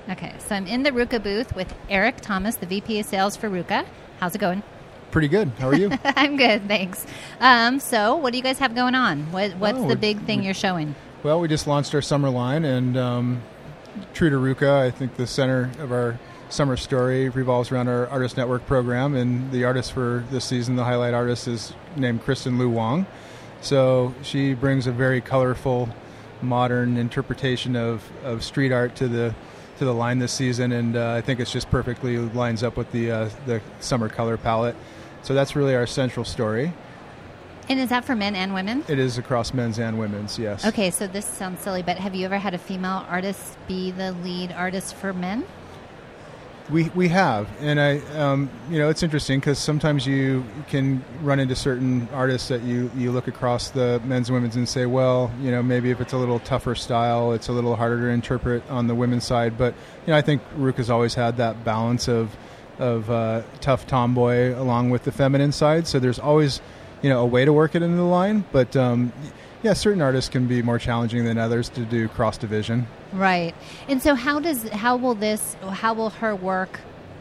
Okay, so I'm in the RVCA booth with Eric Thomas, the VP of Sales for RVCA. How's it going? Pretty good. How are you? I'm good, thanks. So what do you guys have going on? What's the big thing you're showing? Well, we just launched our summer line, and true to RVCA, I think the center of our summer story revolves around our Artist Network program, and the artist for this season, the highlight artist, is named Kristen Lu Wong. So she brings a very colorful, modern interpretation of street art to the line this season, and I think it's just perfectly lines up with the summer color palette. So that's really our central story. And is that for men and women? It is across men's and women's, yes. Okay, so this sounds silly, but have you ever had a female artist be the lead artist for men? We have, and it's interesting because sometimes you can run into certain artists that you look across the men's and women's and say, well, maybe if it's a little tougher style, it's a little harder to interpret on the women's side. But I think RVCA's always had that balance of tough tomboy along with the feminine side. So there's always a way to work it into the line, but certain artists can be more challenging than others to do cross division. Right. And so how will her work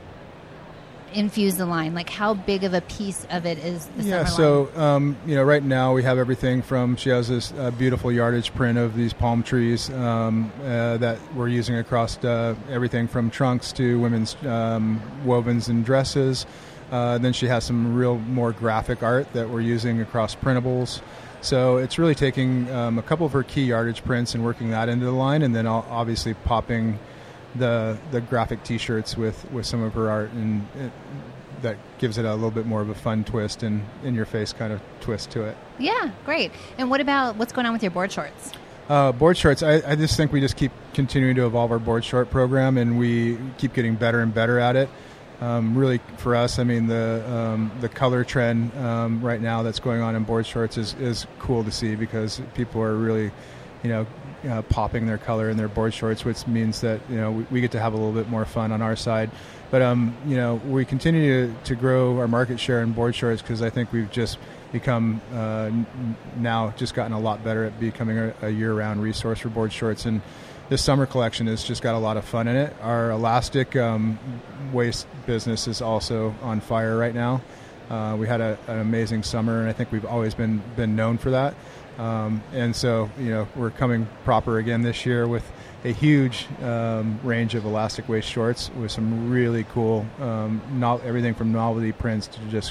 infuse the line? Like, how big of a piece of it is the summer line? So right now we have everything from, she has this beautiful yardage print of these palm trees that we're using across everything from trunks to women's wovens and dresses. Then she has some real more graphic art that we're using across printables. So it's really taking a couple of her key yardage prints and working that into the line, and then obviously popping the graphic T-shirts with some of her art, and that gives it a little bit more of a fun twist and in-your-face kind of twist to it. Yeah, great. And what about what's going on with your board shorts? Board shorts, I just think we just keep continuing to evolve our board short program, and we keep getting better and better at it. Really, for us, I mean, the color trend right now that's going on in board shorts is cool to see, because people are really, popping their color in their board shorts, which means that we get to have a little bit more fun on our side. But we continue to grow our market share in board shorts, because I think we've just become now just gotten a lot better at becoming a year-round resource for board shorts. And this summer collection has just got a lot of fun in it. Our elastic waist business is also on fire right now. We had an amazing summer, and I think we've always been known for that. And so, we're coming proper again this year with a huge range of elastic waist shorts with some really cool, everything from novelty prints to just,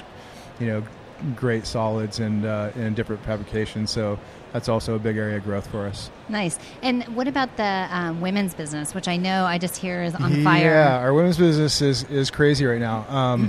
great solids and different fabrications. So that's also a big area of growth for us. Nice. And what about the women's business, which I know I just hear is on fire? Yeah, our women's business is crazy right now.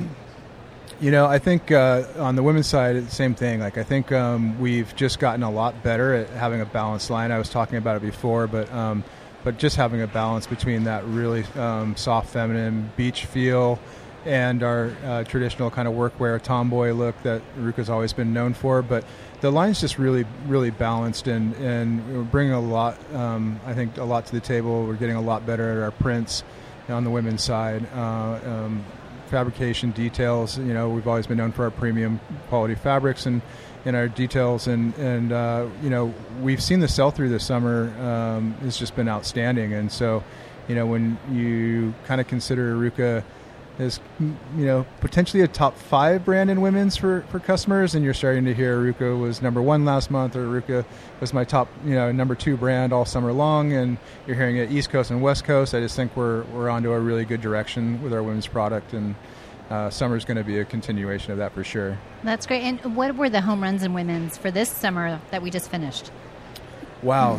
I think on the women's side, same thing. Like, I think we've just gotten a lot better at having a balanced line. I was talking about it before, but just having a balance between that really soft, feminine beach feel and our traditional kind of workwear tomboy look that RVCA's always been known for. But the line's just really, really balanced, and we're bringing a lot, I think, a lot to the table. We're getting a lot better at our prints on the women's side. Fabrication details, we've always been known for our premium quality fabrics and our details, and we've seen the sell-through this summer has just been outstanding. And so, when you kind of consider RVCA is potentially a top 5 brand in women's for customers, and you're starting to hear RVCA was number 1 last month, or RVCA was my top number 2 brand all summer long, and you're hearing it East Coast and West Coast. I just think we're onto a really good direction with our women's product, and summer's going to be a continuation of that for sure. That's great. And what were the home runs in women's for this summer that we just finished? Wow.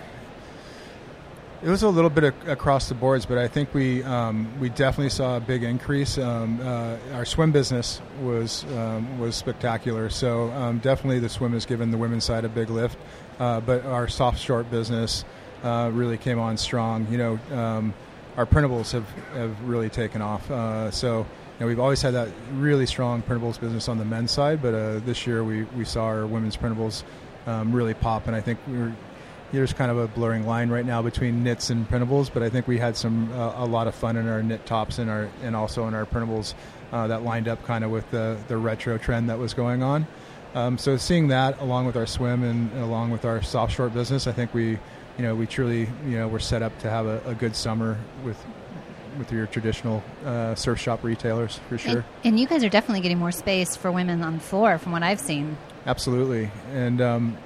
It was a little bit across the boards, but I think we definitely saw a big increase. Our swim business was spectacular, so definitely the swim has given the women's side a big lift. But our soft short business really came on strong. Our printables have really taken off. So we've always had that really strong printables business on the men's side, but this year we saw our women's printables really pop, and I think there's kind of a blurring line right now between knits and printables, but I think we had a lot of fun in our knit tops and also in our printables that lined up kind of with the retro trend that was going on. So seeing that along with our swim and along with our soft short business, I think we truly we're set up to have a good summer with with your traditional surf shop retailers for sure. And you guys are definitely getting more space for women on the floor from what I've seen. Absolutely. And,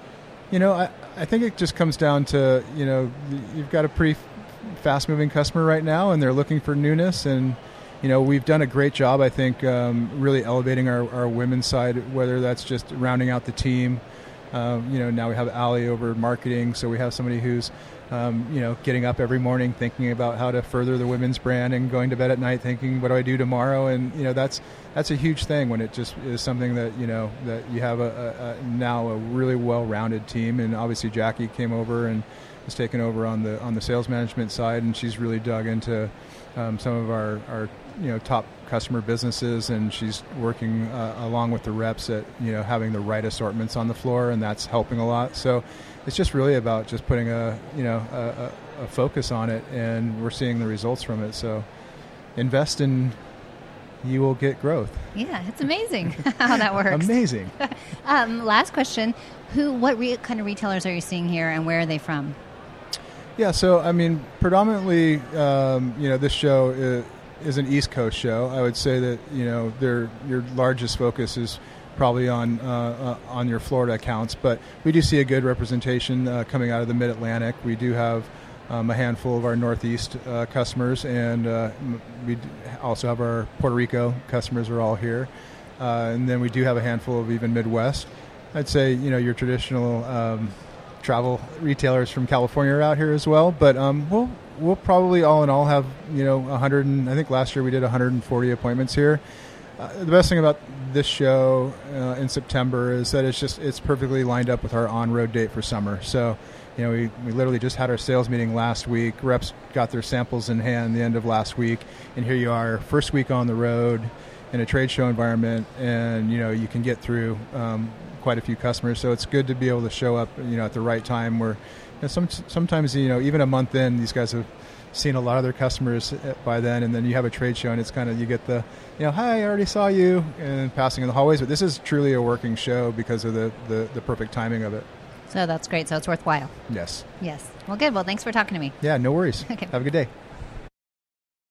I think it just comes down to, you've got a pretty fast-moving customer right now, and they're looking for newness. And, we've done a great job, I think, really elevating our women's side, whether that's just rounding out the team. Now we have Allie over marketing, so we have somebody who's, getting up every morning thinking about how to further the women's brand and going to bed at night thinking, what do I do tomorrow? And, that's a huge thing when it just is something that, that you have now a really well-rounded team. And obviously Jackie came over and has taken over on the sales management side, and she's really dug into some of our top customer businesses, and she's working along with the reps at having the right assortments on the floor, and that's helping a lot. So it's just really about just putting a focus on it, and we're seeing the results from it. So invest and you will get growth. Yeah, it's amazing how that works. Amazing. Last question: what kind of retailers are you seeing here, and where are they from? Yeah, so predominantly, this show is an East Coast show. I would say that your largest focus is probably on your Florida accounts, but we do see a good representation coming out of the Mid-Atlantic. We do have a handful of our Northeast customers, and we also have our Puerto Rico customers are all here, and then we do have a handful of even Midwest. I'd say your traditional travel retailers from California are out here as well, but we'll probably all in all have 100, and I think last year we did 140 appointments here. The best thing about this show in September is that it's perfectly lined up with our on-road date for summer. So we literally just had our sales meeting last week. Reps got their samples in hand the end of last week, and here you are, first week on the road in a trade show environment, and you can get through quite a few customers. So it's good to be able to show up at the right time where sometimes even a month in, these guys have seen a lot of their customers by then, and then you have a trade show and it's kind of, you get the hi, I already saw you, and passing in the hallways. But this is truly a working show because of the perfect timing of it. So that's great. So it's worthwhile. Yes. Well, good. Well, thanks for talking to me. Yeah, no worries. Okay. Have a good day.